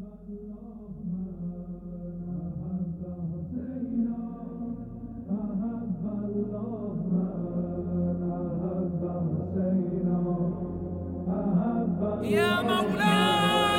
يا مولاي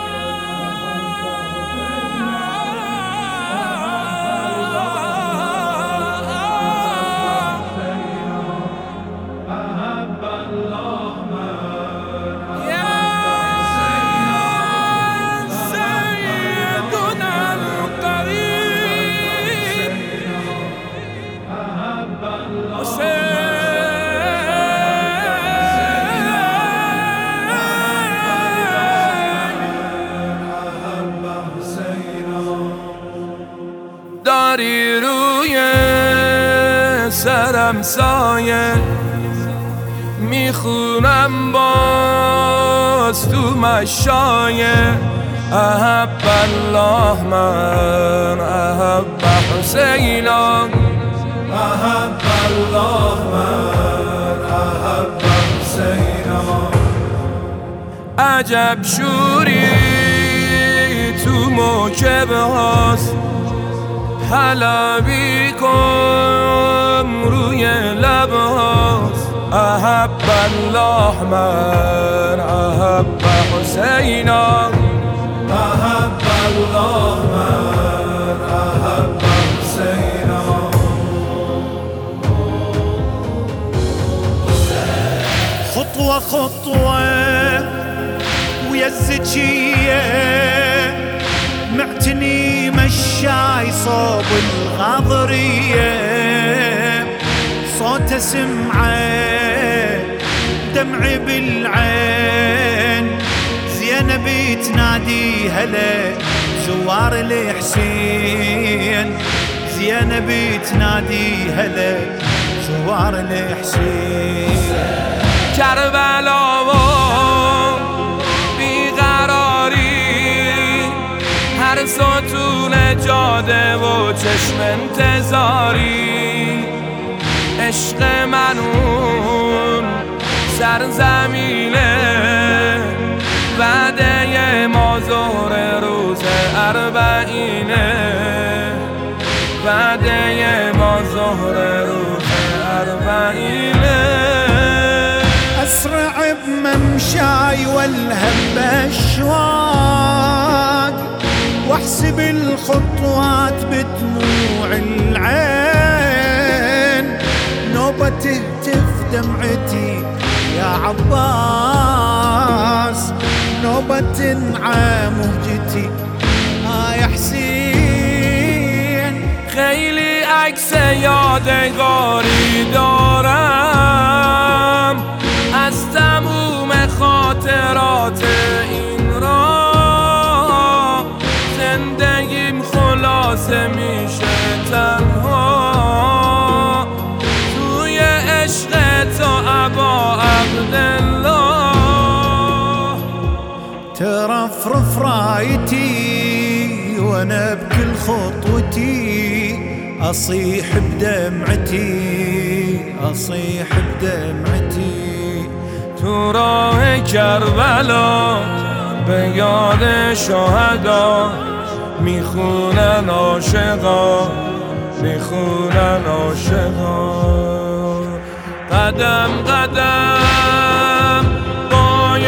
داری روی سرم سایه، میخونم باز تو مشایه. احب الله من احب حسینا، احب الله من احب حسینا. عجب شوری تو موکب هاست، حلبی کن روی لب هاست. احب الله من احب حسینا، احب الله من احب حسینا. خطوة خطوة ويا الزكية، معتني مشاي صوب الغاضرية. صوت سمعه دمعي بالعين، زينب تنادي هلا زوار الحسين. زينب تنادي هلا زوار الحسين. کربلا و بیقراری، هر ستون جاده و چشم انتظاری. عشق من اون سرزمینه، وعده ما ظهر روز اربعینه. وعده ما ظهر روز اربعینه. أسرع بممشاي والهم بأشواق، واحسب الخطوات بدموع العين. نوبة تهتف دمعتي يا عباس، نوبة تنعى مهجتي يا حسين. خیلی عکس یادگاری دارم از تموم خاطرات این راه. زندگیم خلاصه میشه تنها توی عشق تو ابا عبدالله. ترفرف رايتي وانا بكل خطوتي، اصيح بدمعتي اصيح بدمعتي. تو راه کربلا به یاد شهدا، میخونن عاشقا میخونن عاشقا. قدم قدم پای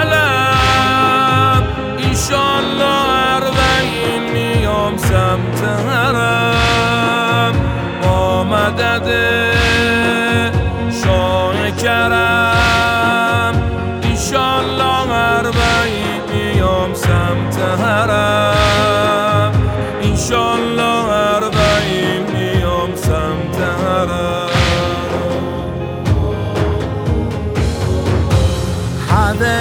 علم، ایشالله اربعین میام سمت حرم. با مدد شاه کرم، ایشالله اربعین میام سمت حرم. ایشالله اربعین میام سمت حرم. هذا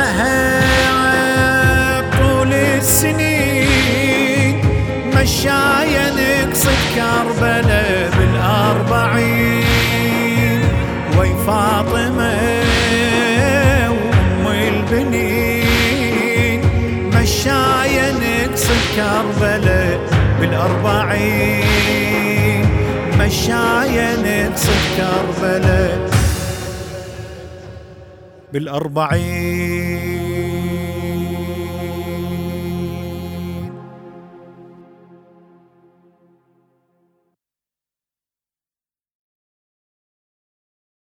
العهد طول السنين، مشايا نقصد كربلاء بالأربعين. وي فاطمة وأم البنين، مشايا نقصد كربلاء بالأربعين. مشايا نقصد كربلاء بالأربعين.